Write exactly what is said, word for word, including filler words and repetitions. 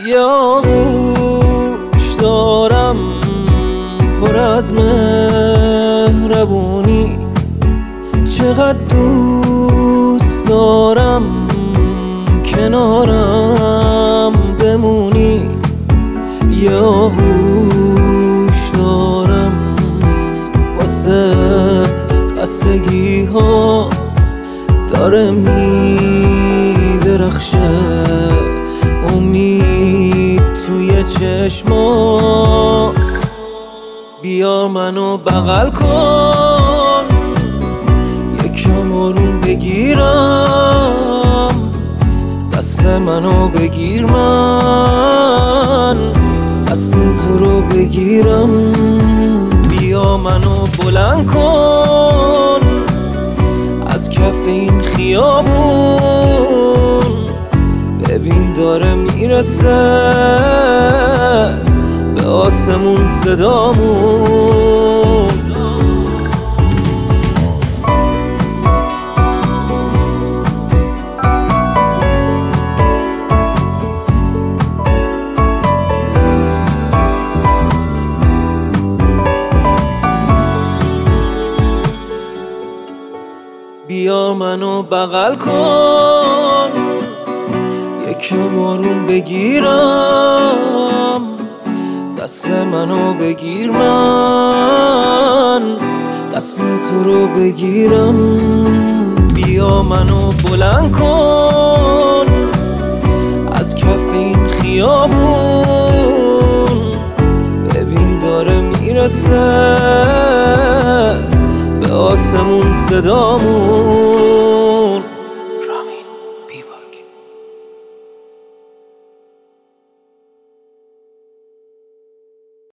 یا گوش دارم پر از مهربونی، چقدر دوست دارم کنارم بمونی. یا گوش دارم واسه خستگی هات داره میدرخشه امید توی چشمات. بیا منو بغل کن یکم آروم بگیرم، دست منو بگیر من دست تو رو بگیرم. بیا منو بلند کن از کف این خیابون، ببین داره میرسه به آسمون صدامون. بیا منو بغل کن یکم آروم بگیرم، دست منو بگیر من دست تو رو بگیرم. بیا منو بلند کن از کف این خیابون، ببین داره میرسه به آسمون صدامون.